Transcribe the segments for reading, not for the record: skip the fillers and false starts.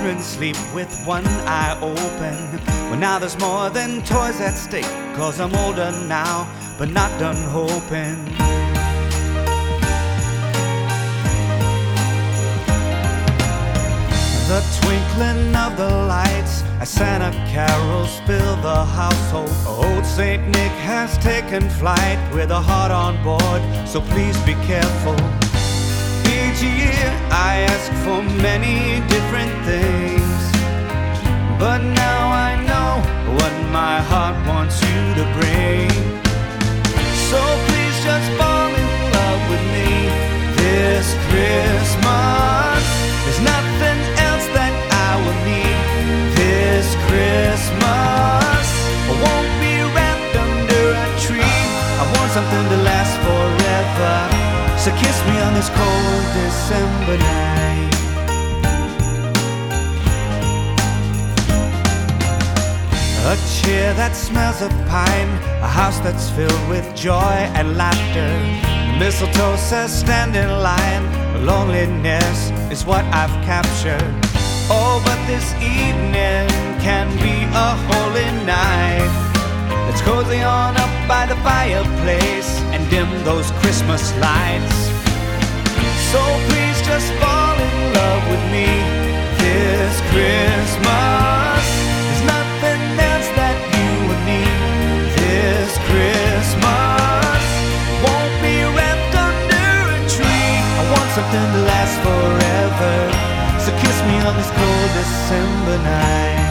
children sleep with one eye open. Well, now there's more than toys at stake, 'cause I'm older now, but not done hoping. The twinkling of the lights as Santa carols fill the household. Old Saint Nick has taken flight with a heart on board, so please be careful. Each year I ask for many different things, but now I know what my heart wants you to bring. So please just fall in love with me this Christmas. There's nothing else that I will need this Christmas. I won't be wrapped under a tree. I want something to last forever. So kiss me on this cold December night. A chair that smells of pine, a house that's filled with joy and laughter. Mistletoe says stand in line. Loneliness is what I've captured. Oh, but this evening can be a holy night. Let's cozy on up by the fireplace and dim those Christmas lights. So please just fall in love with me this Christmas. There's nothing else that you would need this Christmas. Won't be wrapped under a tree. I want something to last forever. So kiss me on this cold December night.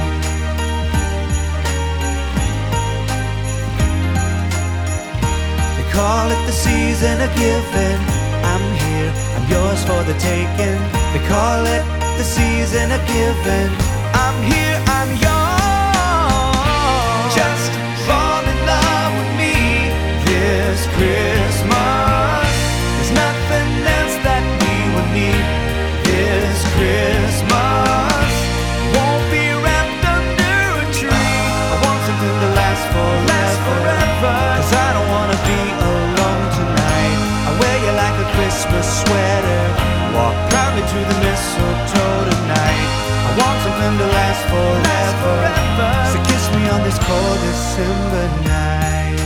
They call it the season of giving. I'm here, I'm yours for the taking. They call it the season of giving. I'm here, I'm yours. Just fall in love with me this Christmas. There's nothing else that we would need this Christmas. Won't be wrapped under a tree. I want something to last forever. 'Cause I don't wanna be alone tonight. I wear you like a Christmas sweater. Walk proudly to the mistletoe tonight. I want something to last forever. So kiss me on this cold December night.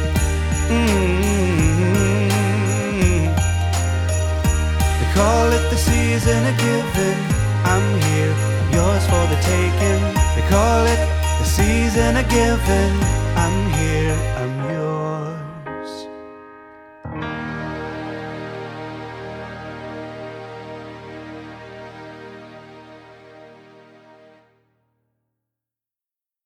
They call it the season of giving. I'm here, I'm yours for the taking. They call it the season of giving.